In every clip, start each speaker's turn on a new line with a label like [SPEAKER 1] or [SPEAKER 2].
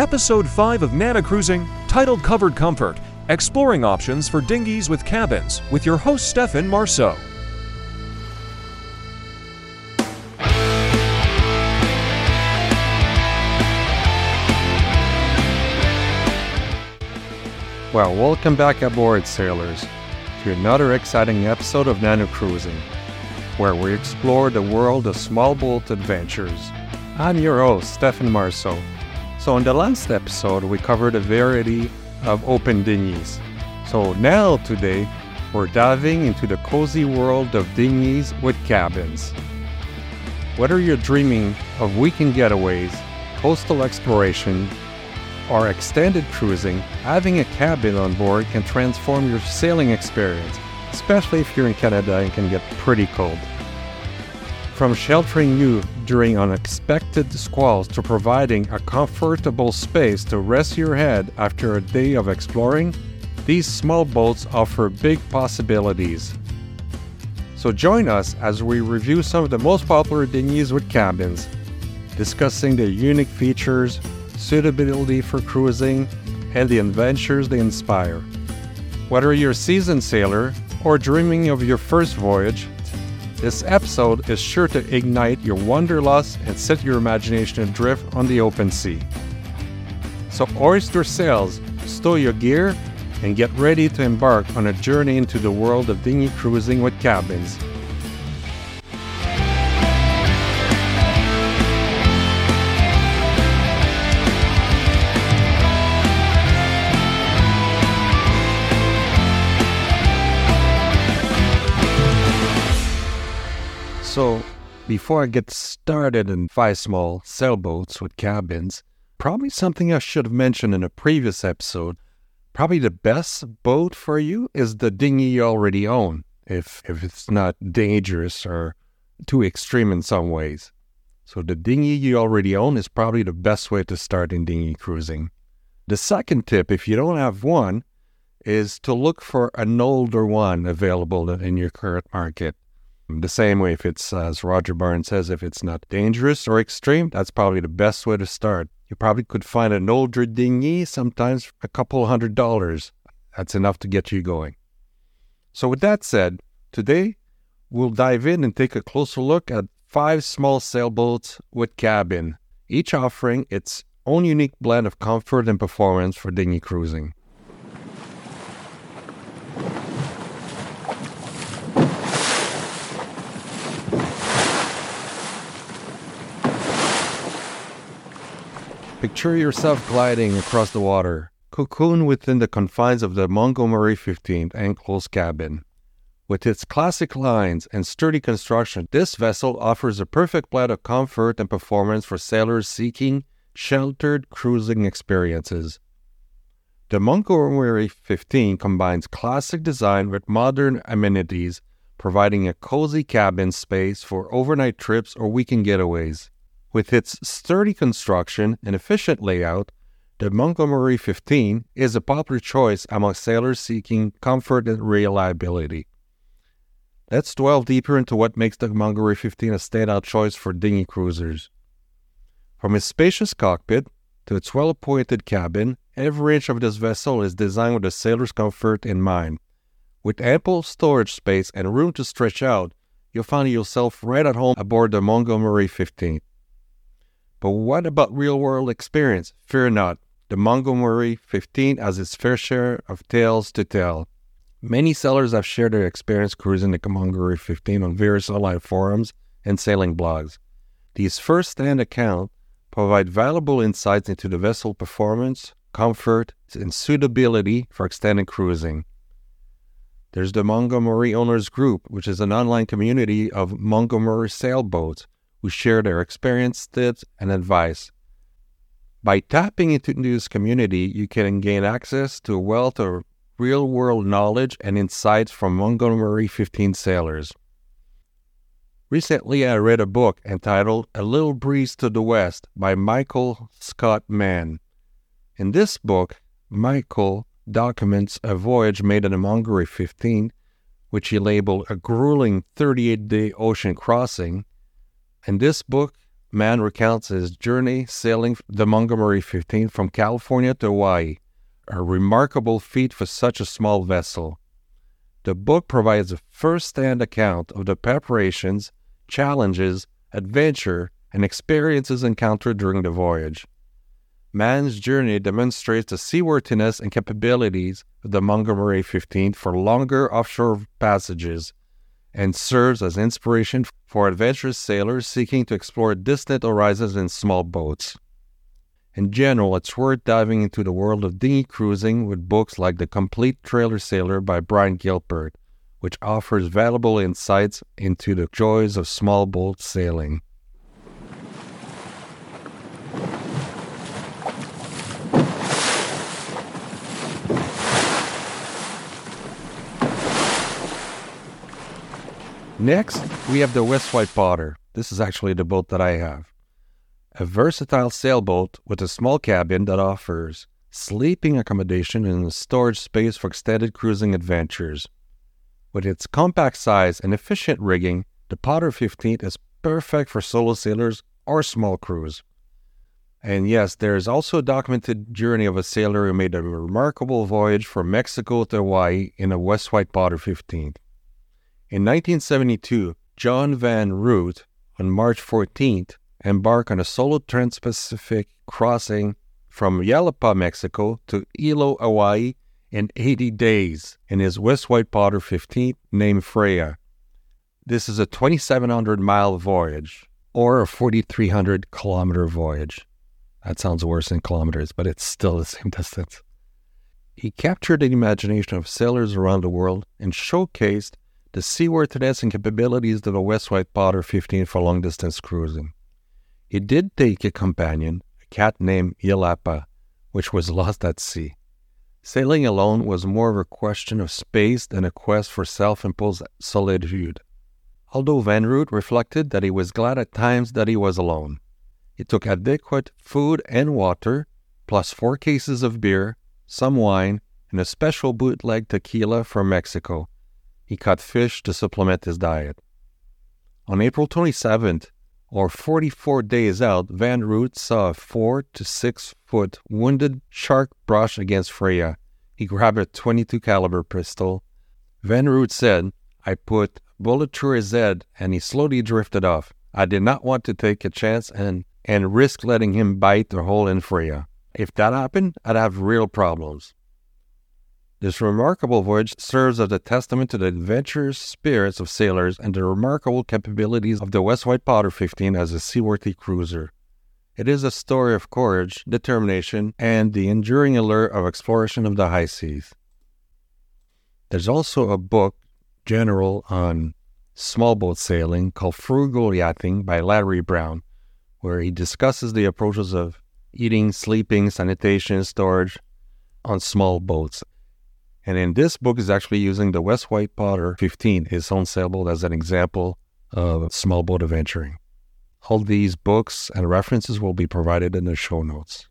[SPEAKER 1] Episode 5 of Nana Cruising, titled Covered Comfort, Exploring Options for Dinghies with Cabins, with your host Stefan Marceau.
[SPEAKER 2] Well, welcome back aboard, sailors, to another exciting episode of Nana Cruising, where we explore the world of small boat adventures. I'm your host, Stefan Marceau. So in the last episode, we covered a variety of open dinghies. So now, today, we're diving into the cozy world of dinghies with cabins. Whether you're dreaming of weekend getaways, coastal exploration, or extended cruising, having a cabin on board can transform your sailing experience, especially if you're in Canada and can get pretty cold. From sheltering you during unexpected squalls to providing a comfortable space to rest your head after a day of exploring, these small boats offer big possibilities. So join us as we review some of the most popular dinghies with cabins, discussing their unique features, suitability for cruising, and the adventures they inspire. Whether you're a seasoned sailor or dreaming of your first voyage, this episode is sure to ignite your wanderlust and set your imagination adrift on the open sea. So hoist your sails, stow your gear, and get ready to embark on a journey into the world of dinghy cruising with cabins. So, before I get started in 5 small sailboats with cabins, probably something I should have mentioned in a previous episode, probably the best boat for you is the dinghy you already own, if it's not dangerous or too extreme in some ways. So the dinghy you already own is probably the best way to start in dinghy cruising. The second tip, if you don't have one, is to look for an older one available in your current market. The same way, if it's, as Roger Barnes says, if it's not dangerous or extreme, that's probably the best way to start. You probably could find an older dinghy, sometimes a couple $100. That's enough to get you going. So with that said, today we'll dive in and take a closer look at 5 small sailboats with cabin, each offering its own unique blend of comfort and performance for dinghy cruising. Picture yourself gliding across the water, cocooned within the confines of the Montgomery 15 enclosed cabin. With its classic lines and sturdy construction, this vessel offers a perfect blend of comfort and performance for sailors seeking sheltered cruising experiences. The Montgomery 15 combines classic design with modern amenities, providing a cozy cabin space for overnight trips or weekend getaways. With its sturdy construction and efficient layout, the Montgomery 15 is a popular choice among sailors seeking comfort and reliability. Let's delve deeper into what makes the Montgomery 15 a standout choice for dinghy cruisers. From its spacious cockpit to its well-appointed cabin, every inch of this vessel is designed with the sailor's comfort in mind. With ample storage space and room to stretch out, you'll find yourself right at home aboard the Montgomery 15. But what about real-world experience? Fear not, the Montgomery 15 has its fair share of tales to tell. Many sailors have shared their experience cruising the Montgomery 15 on various online forums and sailing blogs. These first-hand accounts provide valuable insights into the vessel performance, comfort, and suitability for extended cruising. There's the Montgomery Owners Group, which is an online community of Montgomery sailboats who share their experience, tips, and advice. By tapping into this community, you can gain access to a wealth of real-world knowledge and insights from Montgomery 15 sailors. Recently, I read a book entitled A Little Breeze to the West by Michael Scott Mann. In this book, Michael documents a voyage made on the Montgomery 15, which he labeled a grueling 38-day ocean crossing. In this book, man recounts his journey sailing the Montgomery 15 from California to Hawaii, a remarkable feat for such a small vessel. The book provides a first-hand account of the preparations, challenges, adventure, and experiences encountered during the voyage. Man's journey demonstrates the seaworthiness and capabilities of the Montgomery 15 for longer offshore passages and serves as inspiration for adventurous sailors seeking to explore distant horizons in small boats. In general, it's worth diving into the world of dinghy cruising with books like The Complete Trailer Sailor by Brian Gilbert, which offers valuable insights into the joys of small boat sailing. Next, we have the West White Potter. This is actually the boat that I have. A versatile sailboat with a small cabin that offers sleeping accommodation and a storage space for extended cruising adventures. With its compact size and efficient rigging, the Potter 15 is perfect for solo sailors or small crews. And yes, there is also a documented journey of a sailor who made a remarkable voyage from Mexico to Hawaii in a West White Potter 15. In 1972, John Van Root, on March 14th, embarked on a solo trans-Pacific crossing from Yalapa, Mexico to Hilo, Hawaii in 80 days in his West White Potter 15 named Freya. This is a 2,700-mile voyage, or a 4,300-kilometer voyage. That sounds worse in kilometers, but it's still the same distance. He captured the imagination of sailors around the world and showcased the seaworthiness and capabilities of the West White Potter 15 for long-distance cruising. He did take a companion, a cat named Yalapa, which was lost at sea. Sailing alone was more of a question of space than a quest for self-imposed solitude. Although Van Root reflected that he was glad at times that he was alone. He took adequate food and water, plus 4 cases of beer, some wine, and a special bootleg tequila from Mexico. He caught fish to supplement his diet. On April 27th, or 44 days out, Van Root saw a 4 to 6 foot wounded shark brush against Freya. He grabbed a .22 caliber pistol. Van Root said, "I put a bullet through his head and he slowly drifted off. I did not want to take a chance and risk letting him bite the hole in Freya. If that happened, I'd have real problems." This remarkable voyage serves as a testament to the adventurous spirits of sailors and the remarkable capabilities of the West White Potter 15 as a seaworthy cruiser. It is a story of courage, determination, and the enduring allure of exploration of the high seas. There's also a book, general, on small boat sailing called Frugal Yachting by Larry Brown, where he discusses the approaches of eating, sleeping, sanitation, storage on small boats. And in this book is actually using the West White Potter 15, his own sailboat, as an example of small boat adventuring. All these books and references will be provided in the show notes.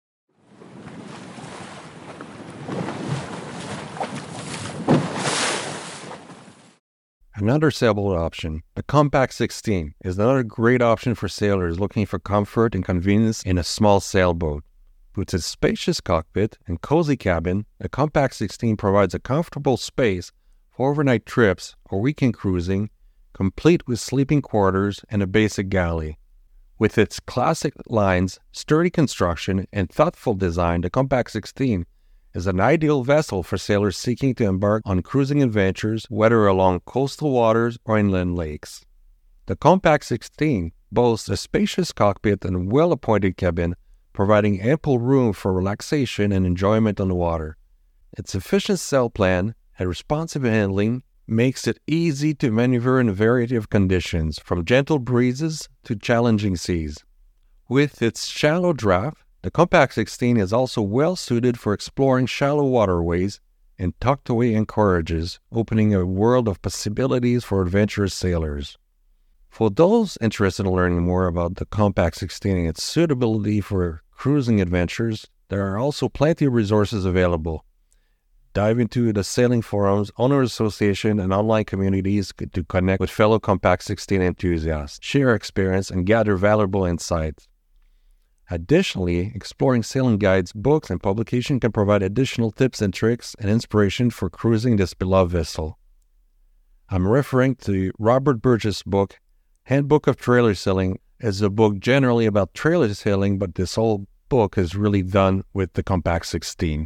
[SPEAKER 2] Another sailboat option, the Compact 16, is another great option for sailors looking for comfort and convenience in a small sailboat. With its spacious cockpit and cozy cabin, the Compact 16 provides a comfortable space for overnight trips or weekend cruising, complete with sleeping quarters and a basic galley. With its classic lines, sturdy construction, and thoughtful design, the Compact 16 is an ideal vessel for sailors seeking to embark on cruising adventures, whether along coastal waters or inland lakes. The Compact 16 boasts a spacious cockpit and well-appointed cabin, providing ample room for relaxation and enjoyment on the water. Its efficient sail plan and responsive handling makes it easy to maneuver in a variety of conditions, from gentle breezes to challenging seas. With its shallow draft, the Compact 16 is also well suited for exploring shallow waterways and tucked away anchorages, opening a world of possibilities for adventurous sailors. For those interested in learning more about the Compact 16 and its suitability for cruising adventures, there are also plenty of resources available. Dive into the sailing forums, owner association, and online communities to connect with fellow Compact 16 enthusiasts, share experience, and gather valuable insights. Additionally, exploring sailing guides, books, and publications can provide additional tips and tricks and inspiration for cruising this beloved vessel. I'm referring to Robert Burgess' book, Handbook of Trailer Sailing. It's a book generally about trailer sailing, but this whole book is really done with the Compact 16.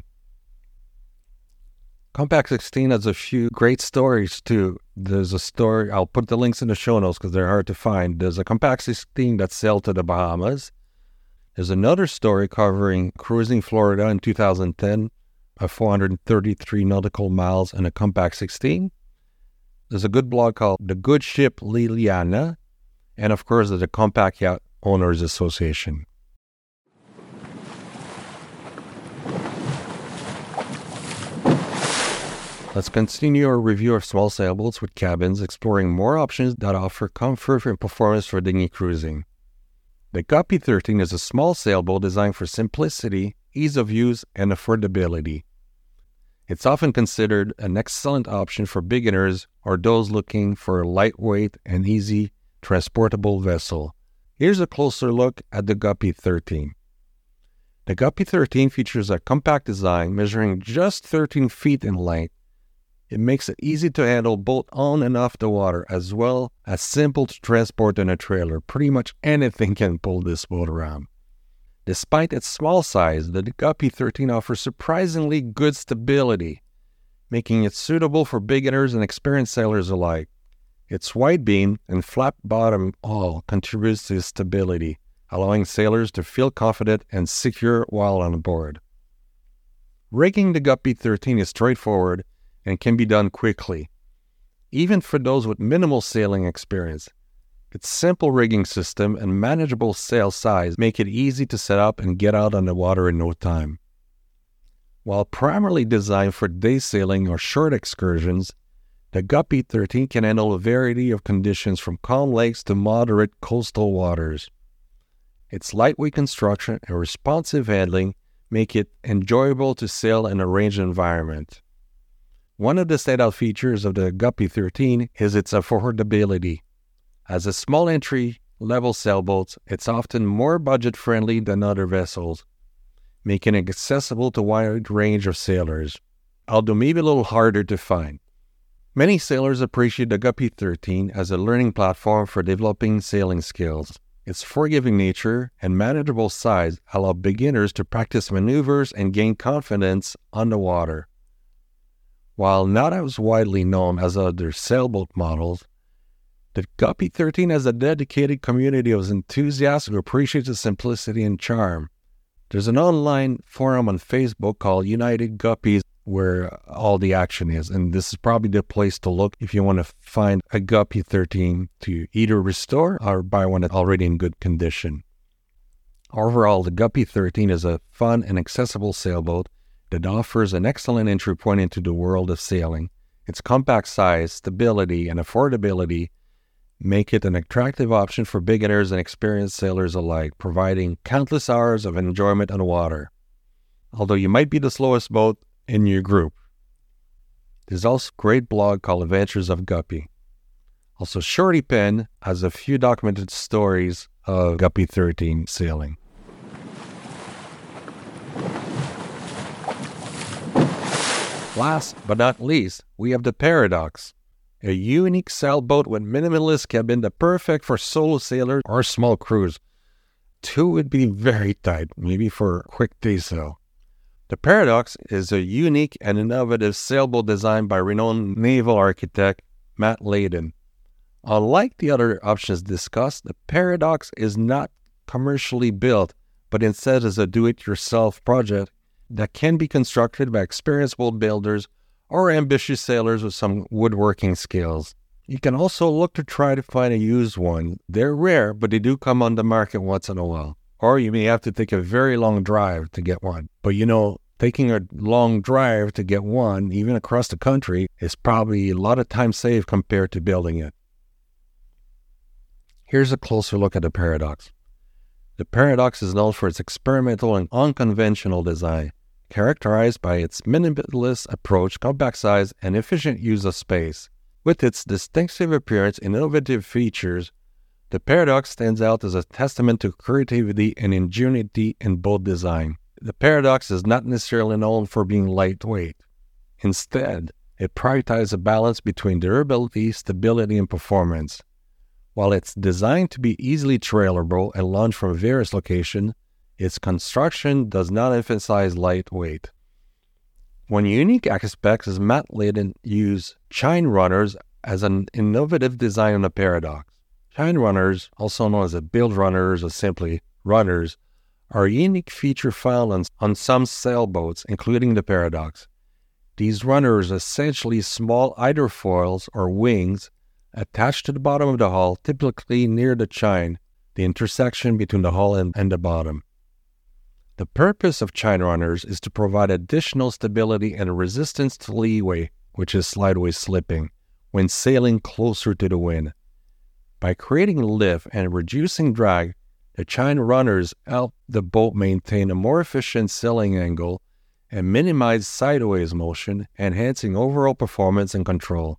[SPEAKER 2] Compact 16 has a few great stories too. There's a story, I'll put the links in the show notes because they're hard to find. There's a Compact 16 that sailed to the Bahamas. There's another story covering cruising Florida in 2010, 433 nautical miles in a Compact 16. There's a good blog called The Good Ship Liliana, and of course there's the Compact Yacht Owners Association. Let's continue our review of small sailboats with cabins, exploring more options that offer comfort and performance for dinghy cruising. The Guppy 13 is a small sailboat designed for simplicity, ease of use, and affordability. It's often considered an excellent option for beginners or those looking for a lightweight and easy transportable vessel. Here's a closer look at the Guppy 13. The Guppy 13 features a compact design measuring just 13 feet in length. It makes it easy to handle both on and off the water, as well as simple to transport in a trailer. Pretty much anything can pull this boat around. Despite its small size, the Guppy 13 offers surprisingly good stability, making it suitable for beginners and experienced sailors alike. Its wide beam and flat bottom all contributes to stability, allowing sailors to feel confident and secure while on board. Rigging the Guppy 13 is straightforward and can be done quickly, even for those with minimal sailing experience. Its simple rigging system and manageable sail size make it easy to set up and get out on the water in no time. While primarily designed for day sailing or short excursions, the Guppy 13 can handle a variety of conditions from calm lakes to moderate coastal waters. Its lightweight construction and responsive handling make it enjoyable to sail in a range environment. One of the standout features of the Guppy 13 is its affordability. As a small entry-level sailboat, it's often more budget-friendly than other vessels, making it accessible to a wide range of sailors, although maybe a little harder to find. Many sailors appreciate the Guppy 13 as a learning platform for developing sailing skills. Its forgiving nature and manageable size allow beginners to practice maneuvers and gain confidence on the water. While not as widely known as other sailboat models, the Guppy 13 has a dedicated community of enthusiasts who appreciate the simplicity and charm. There's an online forum on Facebook called United Guppies where all the action is, and this is probably the place to look if you want to find a Guppy 13 to either restore or buy one that's already in good condition. Overall, the Guppy 13 is a fun and accessible sailboat that offers an excellent entry point into the world of sailing. Its compact size, stability, and affordability make it an attractive option for beginners and experienced sailors alike, providing countless hours of enjoyment on the water. Although you might be the slowest boat in your group. There's also a great blog called Adventures of Guppy. Also, Shorty Pen has a few documented stories of Guppy 13 sailing. Last but not least, we have the Paradox, a unique sailboat with minimalist cabin that's perfect for solo sailors or small crews. Two would be very tight, maybe for a quick day sail. The Paradox is a unique and innovative sailboat designed by renowned naval architect Matt Layden. Unlike the other options discussed, the Paradox is not commercially built, but instead is a do-it-yourself project that can be constructed by experienced boat builders or ambitious sailors with some woodworking skills. You can also look to try to find a used one. They're rare, but they do come on the market once in a while. Or you may have to take a very long drive to get one. But taking a long drive to get one, even across the country, is probably a lot of time saved compared to building it. Here's a closer look at the Paradox. The Paradox is known for its experimental and unconventional design. characterized by its minimalist approach, compact size, and efficient use of space. With its distinctive appearance and innovative features, the Paradox stands out as a testament to creativity and ingenuity in boat design. The Paradox is not necessarily known for being lightweight. Instead, it prioritizes a balance between durability, stability, and performance. While it's designed to be easily trailerable and launched from various locations, its construction does not emphasize lightweight. One unique aspect is Matt Leyden used chine runners as an innovative design on the Paradox. Chine runners, also known as the build runners or simply runners, are a unique feature found on some sailboats, including the Paradox. These runners are essentially small hydrofoils or wings attached to the bottom of the hull, typically near the chine, the intersection between the hull and the bottom. The purpose of chine runners is to provide additional stability and resistance to leeway, which is sideways slipping, when sailing closer to the wind. By creating lift and reducing drag, the chine runners help the boat maintain a more efficient sailing angle and minimize sideways motion, enhancing overall performance and control.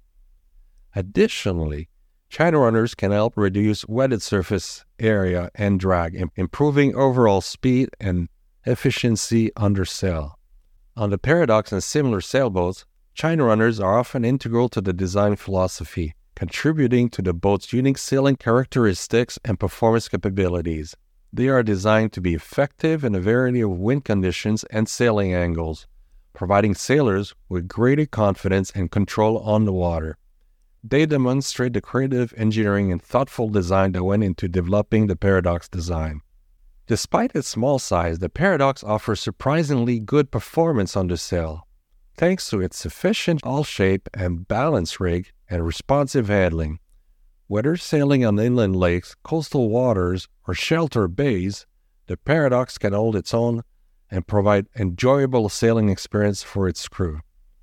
[SPEAKER 2] Additionally, chine runners can help reduce wetted surface area and drag, improving overall speed and efficiency under sail. On the Paradox and similar sailboats, chine runners are often integral to the design philosophy, contributing to the boat's unique sailing characteristics and performance capabilities. They are designed to be effective in a variety of wind conditions and sailing angles, providing sailors with greater confidence and control on the water. They demonstrate the creative engineering and thoughtful design that went into developing the Paradox design. Despite its small size, the Paradox offers surprisingly good performance under sail, thanks to its efficient hull shape and balance rig and responsive handling. Whether sailing on inland lakes, coastal waters, or sheltered bays, the Paradox can hold its own and provide enjoyable sailing experience for its crew.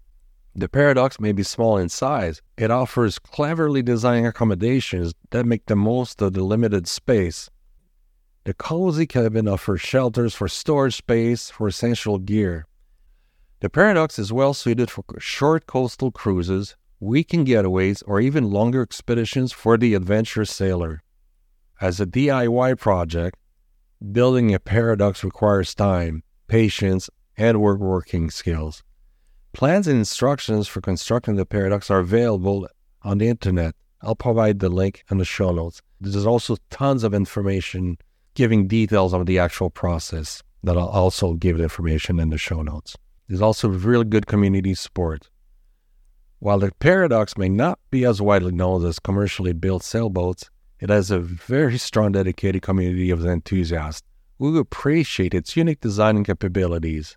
[SPEAKER 2] The Paradox may be small in size. It offers cleverly designed accommodations that make the most of the limited space. The cozy cabin offers shelters for storage space for essential gear. The Paradox is well suited for short coastal cruises, weekend getaways, or even longer expeditions for the adventurous sailor. As a DIY project, building a Paradox requires time, patience, and working skills. Plans and instructions for constructing the Paradox are available on the internet. I'll provide the link in the show notes. There's also tons of information giving details of the actual process that I'll also give the information in the show notes. There's also really good community support. While the Paradox may not be as widely known as commercially built sailboats, it has a very strong dedicated community of enthusiasts who appreciate its unique design and capabilities.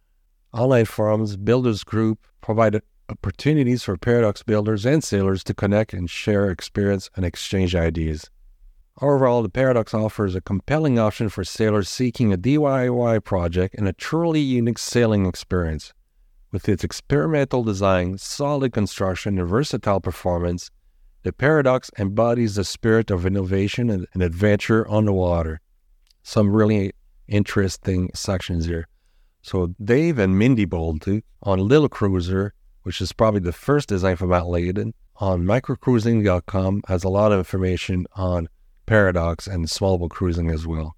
[SPEAKER 2] Online forums, builders group provide opportunities for Paradox builders and sailors to connect and share experience and exchange ideas. Overall, the Paradox offers a compelling option for sailors seeking a DIY project and a truly unique sailing experience. With its experimental design, solid construction, and versatile performance, the Paradox embodies the spirit of innovation and adventure on the water. Some really interesting sections here. So Dave and Mindy Bolte on Little Cruiser, which is probably the first design for Matt Leyden, on microcruising.com has a lot of information on Paradox and small boat cruising as well.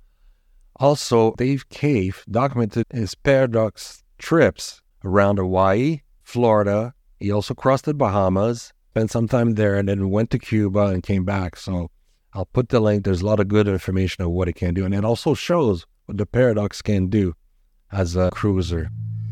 [SPEAKER 2] Also, Dave Cave documented his Paradox trips around Hawaii, Florida. He also crossed the Bahamas, spent some time there, and then went to Cuba and came back. So I'll put the link. There's a lot of good information on what it can do. And it also shows what the Paradox can do as a cruiser.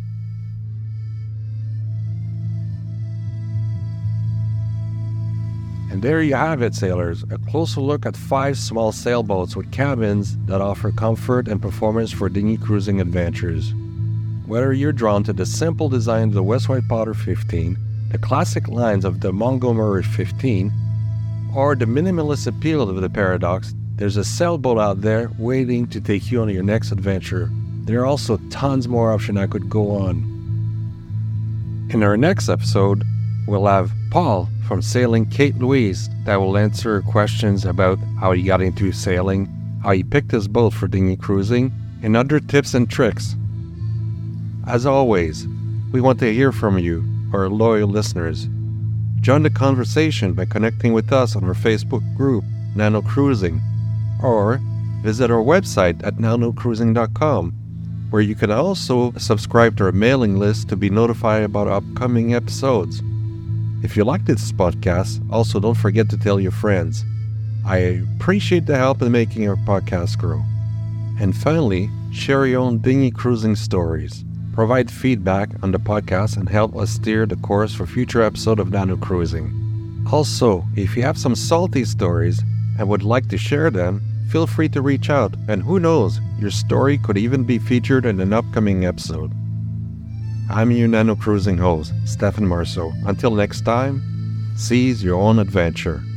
[SPEAKER 2] And there you have it, sailors. A closer look at 5 small sailboats with cabins that offer comfort and performance for dinghy cruising adventures. Whether you're drawn to the simple design of the West White Potter 15, the classic lines of the Montgomery 15, or the minimalist appeal of the Paradox, there's a sailboat out there waiting to take you on your next adventure. There are also tons more options I could go on. In our next episode, we'll have Paul from Sailing Kate Louise that will answer questions about how he got into sailing, how he picked his boat for dinghy cruising, and other tips and tricks. As always, we want to hear from you, our loyal listeners. Join the conversation by connecting with us on our Facebook group, Nano Cruising, or visit our website at nanocruising.com, where you can also subscribe to our mailing list to be notified about upcoming episodes. If you like this podcast, also don't forget to tell your friends. I appreciate the help in making our podcast grow. And finally, share your own dinghy cruising stories. Provide feedback on the podcast and help us steer the course for future episodes of Nano Cruising. Also, if you have some salty stories and would like to share them, feel free to reach out, and who knows, your story could even be featured in an upcoming episode. I'm your Nano Cruising host, Stefan Marceau. Until next time, seize your own adventure.